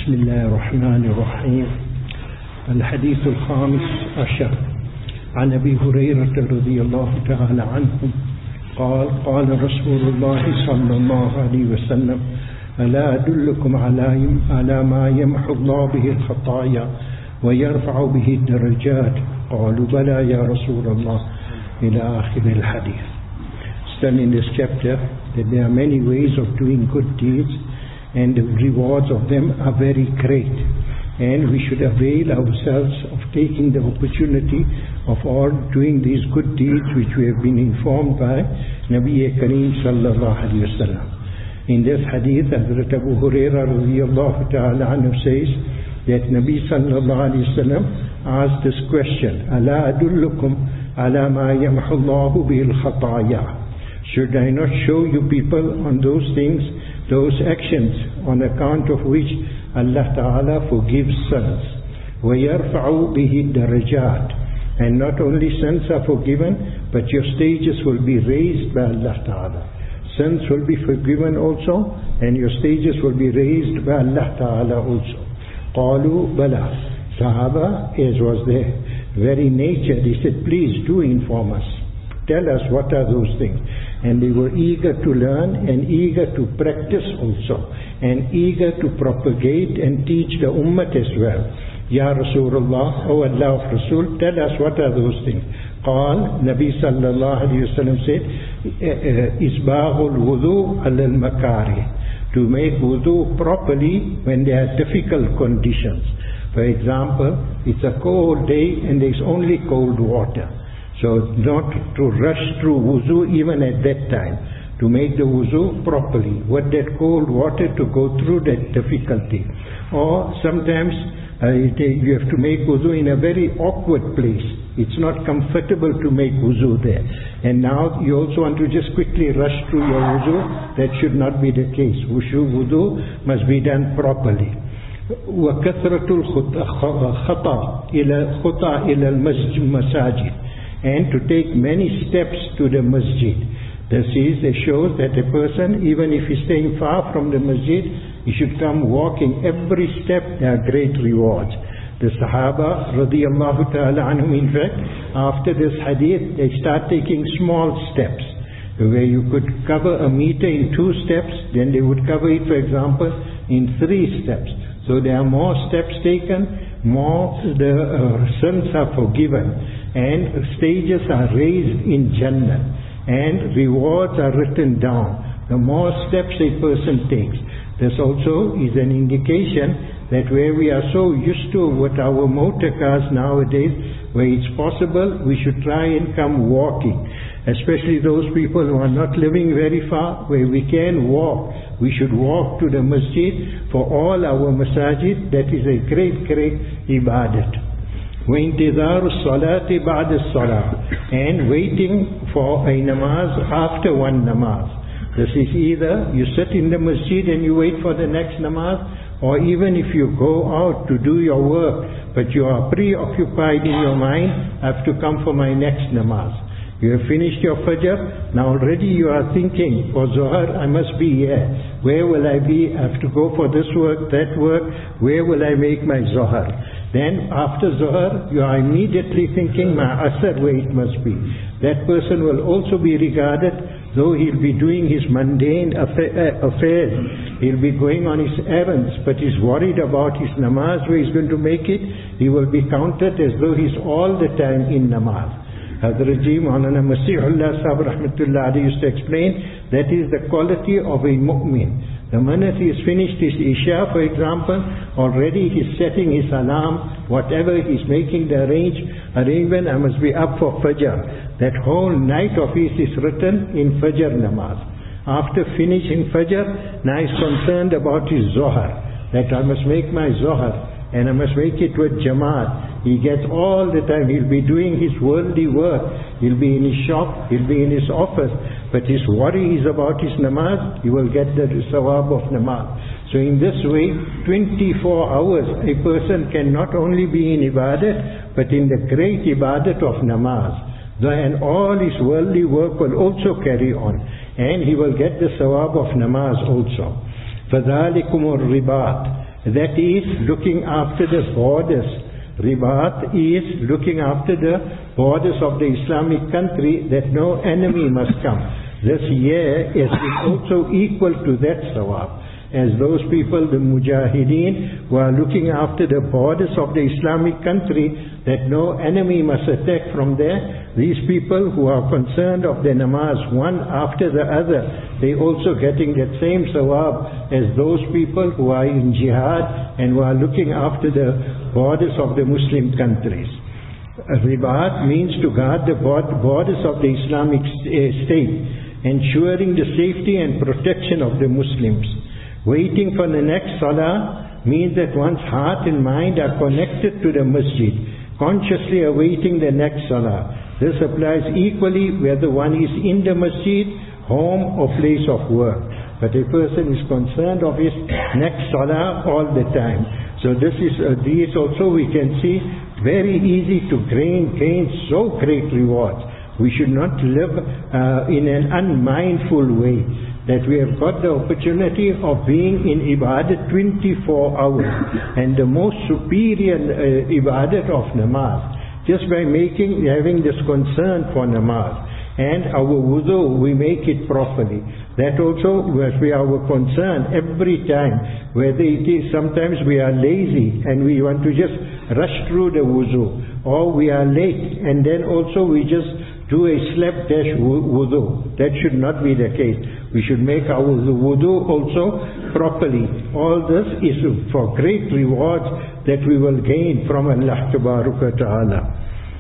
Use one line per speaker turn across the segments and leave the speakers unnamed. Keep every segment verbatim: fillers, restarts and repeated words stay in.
بسم الله الرحمن الرحيم. الحديث الخامس عشر عن أبي هريرة رضي الله تعالى عنه قال قال رسول الله صلى الله عليه وسلم ألا أدلكم على على ما يمحو الله به الخطايا ويرفع به الدرجات قالوا بلى يا رسول الله إلى آخر الحديث. Still in this chapter that there are many ways of doing good deeds and the rewards of them are very great, and we should avail ourselves of taking the opportunity of all doing these good deeds which we have been informed by Nabi Kareem sallallahu alaihi wasallam. In this hadith, Hazrat Abu Hurairah radiyallahu ta'ala anhu says that Nabi sallallahu alaihi wasallam asked this question, Ala adullukum ala ma yamhu Allahu bil khataya. Should I not show you people on those things, those actions on account of which Allah Ta'ala forgives sins? وَيَرْفَعُ بِهِ الدَّرَجَاتِ. And not only sins are forgiven, but your stages will be raised by Allah Ta'ala. Sins will be forgiven also, and your stages will be raised by Allah Ta'ala also. قَالُوا بَلَى. Sahaba, as was their very nature, they said, please do inform us. Tell us what are those things. And they were eager to learn and eager to practice also, and eager to propagate and teach the ummah as well. Ya Rasulullah, O Allah of Rasul, tell us what are those things. قال, Nabi sallallahu alayhi wa sallam said, Isbahul wudu al makari. To make wudu properly when there are difficult conditions. For example, it's a cold day and there's only cold water. So not to rush through wuzu even at that time, to make the wuzu properly, with that cold water to go through that difficulty. Or sometimes uh, you have to make wuzu in a very awkward place. It's not comfortable to make wuzu there. And now you also want to just quickly rush through your wuzu. That should not be the case. Wuzu wuzu must be done properly. وَكَثْرَةُ الْخَطَى إِلَى الْخُطَى إِلَى الْمَسَاجِدِ. And to take many steps to the masjid. This is, it shows that a person, even if he's staying far from the masjid, he should come walking every step. There are great rewards. The Sahaba radiyallahu ta'ala anhum, in fact, after this hadith, they start taking small steps, where you could cover a meter in two steps, then they would cover it, for example, in three steps. So there are more steps taken, more the uh, sins are forgiven, and stages are raised in Jannah, and rewards are written down. The more steps a person takes. This also is an indication that where we are so used to with our motor cars nowadays, where it's possible, we should try and come walking. Especially those people who are not living very far, where we can walk. We should walk to the masjid. For all our masajid, that is a great, great ibadat. وَإِنْتِظَارُ الصَّلَاةِ بَعْدَ الصَّلَاةِ. And waiting for a namaz after one namaz. This is either you sit in the masjid and you wait for the next namaz, or even if you go out to do your work, but you are preoccupied in your mind, I have to come for my next namaz. You have finished your fajr, now already you are thinking, for Zohar I must be here. Where will I be? I have to go for this work, that work. Where will I make my Zohar? Then after Zohar, you are immediately thinking, my Asr, where it must be. That person will also be regarded, though he'll be doing his mundane affairs, he'll be going on his errands, but he's worried about his namaz, where he's going to make it. He will be counted as though he's all the time in namaz. Hazrat Ji Maulana Masihullah Sahib Rahmatullah Ali used to explain, that is the quality of a mu'min. The minute he has finished his Isha, for example, already he's setting his alarm, whatever he's making the arrange, arrangement, I must be up for Fajr. That whole night of his is written in Fajr namaz. After finishing Fajr, now he's concerned about his Zohar, that I must make my Zohar, and I must make it with Jamaat. He gets all the time, he'll be doing his worldly work, he'll be in his shop, he'll be in his office, but his worry is about his namaz, he will get the sawab of namaz. So in this way, twenty-four hours, a person can not only be in ibadat, but in the great ibadat of namaz. And all his worldly work will also carry on, and he will get the sawab of namaz also. فَذَلِكُمُ الرِّبَاطِ. that is looking after the borders. Ribat is looking after the borders of the Islamic country, that no enemy must come. This year is also equal to that sawab, as those people, the mujahideen, who are looking after the borders of the Islamic country, that no enemy must attack from there. These people who are concerned of the namaz one after the other, they also getting that same sawab as those people who are in jihad and who are looking after the borders of the Muslim countries. Ribat means to guard the borders of the Islamic state, ensuring the safety and protection of the Muslims. Waiting for the next salah means that one's heart and mind are connected to the masjid, consciously awaiting the next salah. This applies equally whether one is in the masjid, home or place of work. But a person is concerned of his next salah all the time. So this is, uh, these also we can see very easy to gain, gain so great rewards. We should not live uh, in an unmindful way, that we have got the opportunity of being in ibadat twenty-four hours, and the most superior uh, ibadat of namaz, just by making, having this concern for namaz. And our wudu, we make it properly. That also must be our concern every time, whether it is sometimes we are lazy and we want to just rush through the wudu, or we are late and then also we just do a slapdash wudu. That should not be the case. We should make our wudu also properly. All this is for great rewards that we will gain from Allah Tabaraka Ta'ala.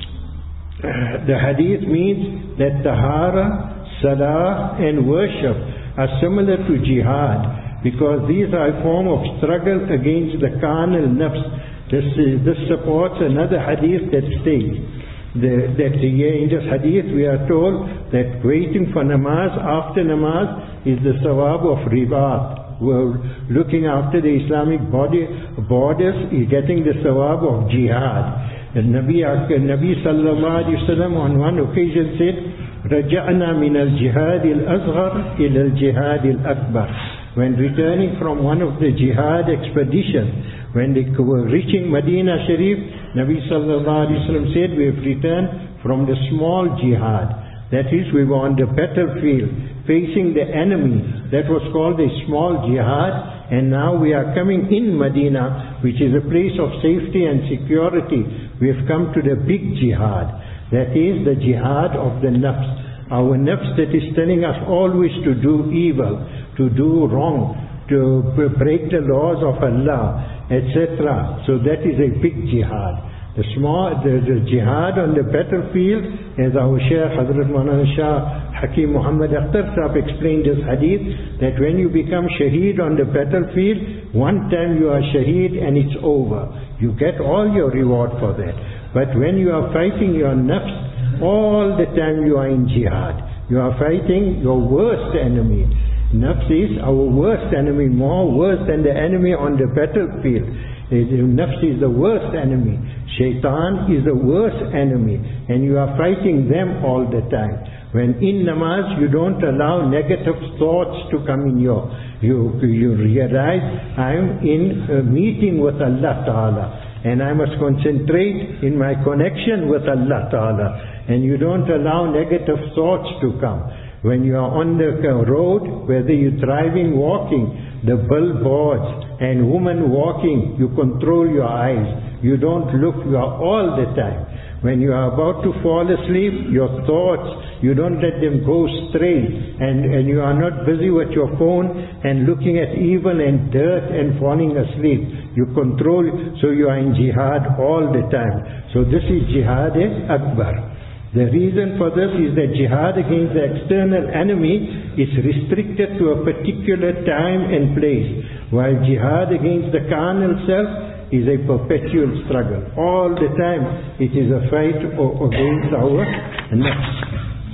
The hadith means that tahara, salah and worship are similar to jihad, because these are a form of struggle against the carnal nafs. This, is, this supports another hadith that states the, that in this hadith we are told that waiting for namaz after namaz is the sawab of ribat. We're looking after the Islamic body, borders, is getting the sawab of jihad. And Nabi, Nabi sallallahu alayhi wa sallam on one occasion said, رَجَعْنَا مِنَ الْجِهَادِ الْأَصْغَرِ إِلَى الْجِهَادِ الْأَكْبَرِ. When returning from one of the jihad expeditions, when they were reaching Medina Sharif, Nabi sallallahu alayhi wa sallam said, we have returned from the small jihad. That is, we were on the battlefield, facing the enemy. That was called a small jihad. And now we are coming in Medina, which is a place of safety and security. We have come to the big jihad. That is the jihad of the nafs. Our nafs that is telling us always to do evil, to do wrong, to break the laws of Allah, et cetera. So that is a big jihad. The small, the, the jihad on the battlefield, as our Shaykh Hazrat Maulana Shah Hakim Muhammad Akhtar Sahib explained this hadith, that when you become shaheed on the battlefield, one time you are shaheed and it's over. You get all your reward for that. But when you are fighting your nafs, all the time you are in jihad. You are fighting your worst enemy. Nafs is our worst enemy, more worse than the enemy on the battlefield. Nafs is the worst enemy. Shaitan is the worst enemy, and you are fighting them all the time. When in namaz you don't allow negative thoughts to come in your, you, you realize I am in a meeting with Allah Ta'ala, and I must concentrate in my connection with Allah Ta'ala, and you don't allow negative thoughts to come. When you are on the road, whether you're driving, walking, the billboards and women walking, you control your eyes. You don't look, you are all the time. When you are about to fall asleep, your thoughts, you don't let them go stray, and, and you are not busy with your phone and looking at evil and dirt and falling asleep. You control, so you are in jihad all the time. So this is jihad akbar. The reason for this is that jihad against the external enemy is restricted to a particular time and place, while jihad against the carnal self is a perpetual struggle. All the time it is a fight against our nafs.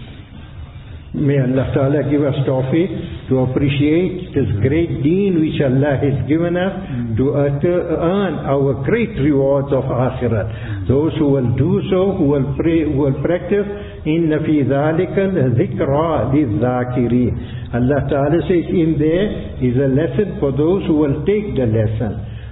May Allah Ta'ala give us tawfiq to appreciate this great deen which Allah has given us, mm. to earn our great rewards of akhirat. Those who will do so, who will pray, who will practice, inna fi dhalika dhikra lidh-dhakirin. Allah Ta'ala says in there is a lesson for those who will take the lesson.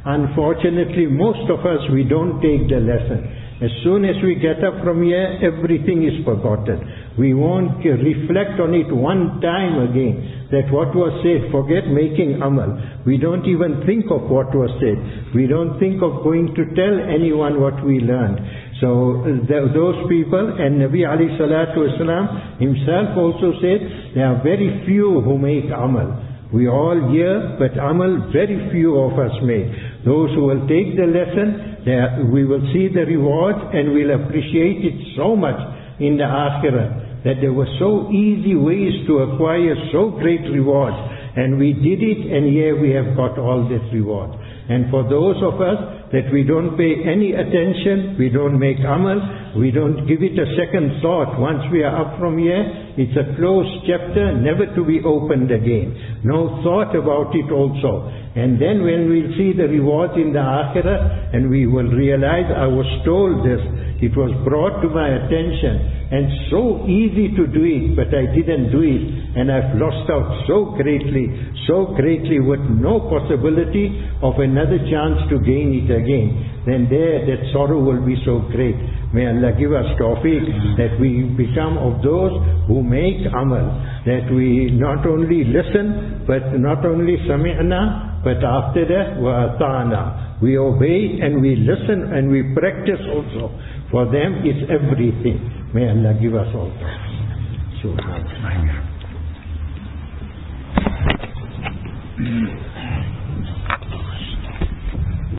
Unfortunately, most of us, we don't take the lesson. As soon as we get up from here, everything is forgotten. We won't reflect on it one time again, that what was said. Forget making amal. We don't even think of what was said. We don't think of going to tell anyone what we learned. So th- those people, and Nabi alayhi salatu wasalam himself also said, there are very few who make amal. We all hear, but amal very few of us make. Those who will take the lesson, there, we will see the reward and we'll appreciate it so much in the akhirah, that there were so easy ways to acquire so great rewards, and we did it, and here we have got all this reward. And for those of us that we don't pay any attention, we don't make amal, we don't give it a second thought. Once we are up from here, it's a closed chapter, never to be opened again. No thought about it also. And then when we'll see the rewards in the akhirah, and we will realize, I was told this, it was brought to my attention, and so easy to do it, but I didn't do it, and I've lost out so greatly, so greatly, with no possibility of another chance to gain it again. Then there, that sorrow will be so great. May Allah give us tawfiq, that we become of those who make amal, that we not only listen, but not only sami'na, but after that, wa ata'na. We obey and we listen and we practice also. For them it's everything. May Allah give us all tawfiq. Subhanallah.